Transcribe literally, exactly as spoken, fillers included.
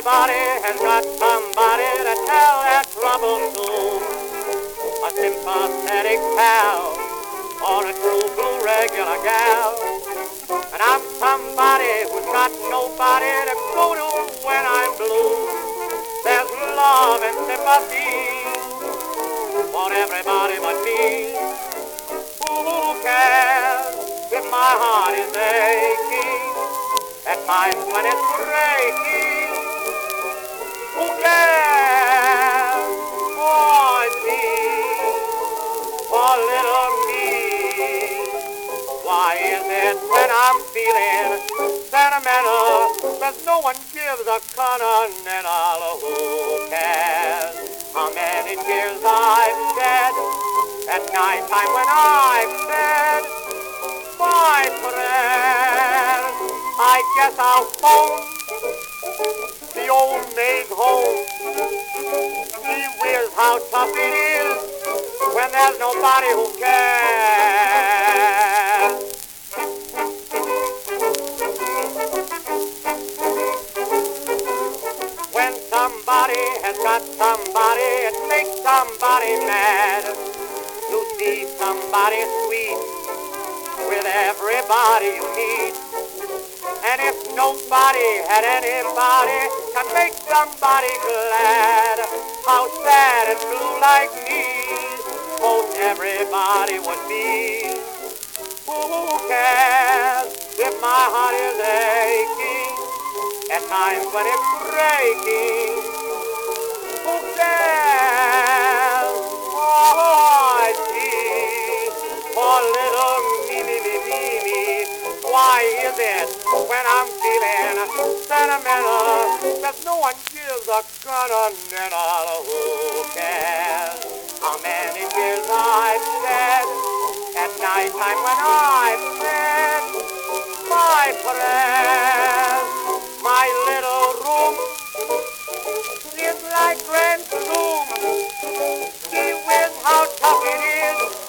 Everybody has got somebody to tell their troubles to. A sympathetic pal or a true blue regular gal. And I'm somebody who's got nobody to go to when I'm blue. There's love and sympathy for everybody but me. Who cares if my heart is aching at times when it's breaking? Who cares for me, for little me? Why is it when I'm feeling sentimental that no one gives a continental? Who cares how many tears I've shed at night time when I've said my prayers? I guess I'll phone the old maid home. She wears how tough it is when there's nobody who cares. When somebody has got somebody, it makes somebody mad to see somebody sweet with everybody you meet. And if nobody had anybody to make somebody glad, how sad and blue like me most everybody would be. Who cares if my heart is aching at times when it's breaking? Who cares? Oh, gee, for little me, me, me, me, me. Why is it when I'm feeling sentimental that no one gives a continental? Who cares how many tears I've shed at night time when I've said my prayers? My little room is like Grand Bloom. See with how tough it is